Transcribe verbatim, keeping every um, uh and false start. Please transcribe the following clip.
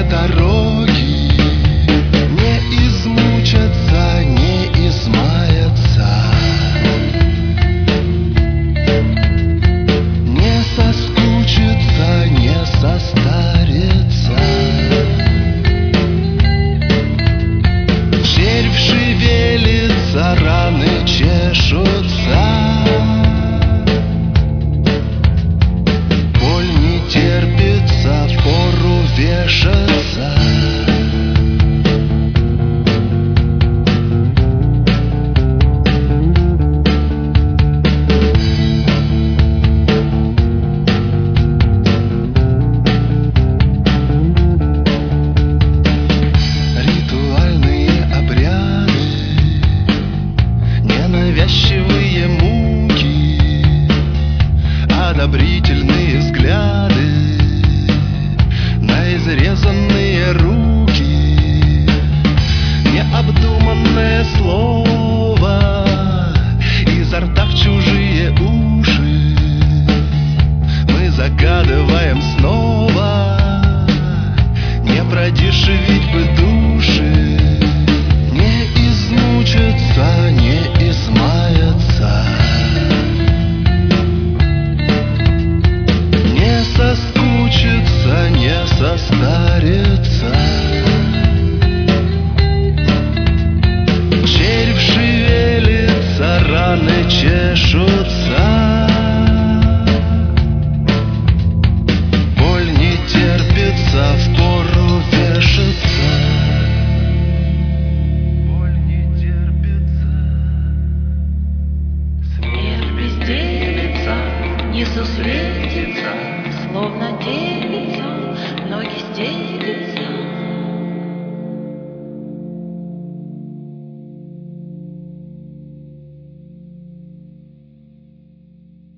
дороги не измучатся, не измаются, не соскучится, не состарится. Червь шевелится, раны чешутся, боль не терпится, впору вешаться. Навязчивые муки, одобрительные взгляды на изрезанные руки, необдуманное слово изо рта в чужие уши. Мы загадываем снова, не продешевить бы души, не измучиться, не измаяться, не соскучиться, не состариться. Червь шевелится, раны чешутся, боль не терпится, впору вешаться. Безделица не сусветится, словно день.